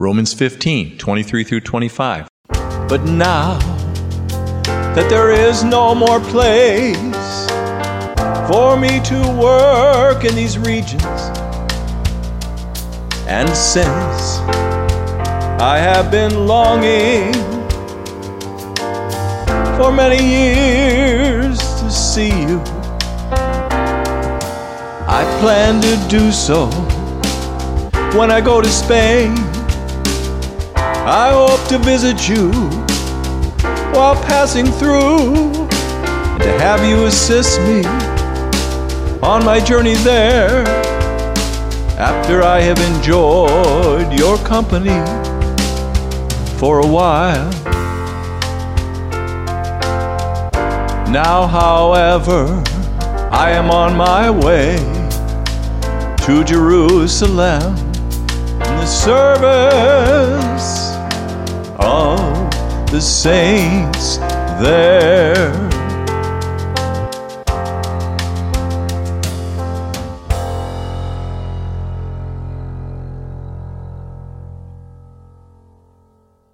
Romans 15, 23 through 25. But now that there is no more place for me to work in these regions, and since I have been longing for many years to see you, I plan to do so when I go to Spain. I hope to visit you while passing through, and to have you assist me on my journey there, after I have enjoyed your company for a while. Now, however, I am on my way to Jerusalem in the service of the saints there.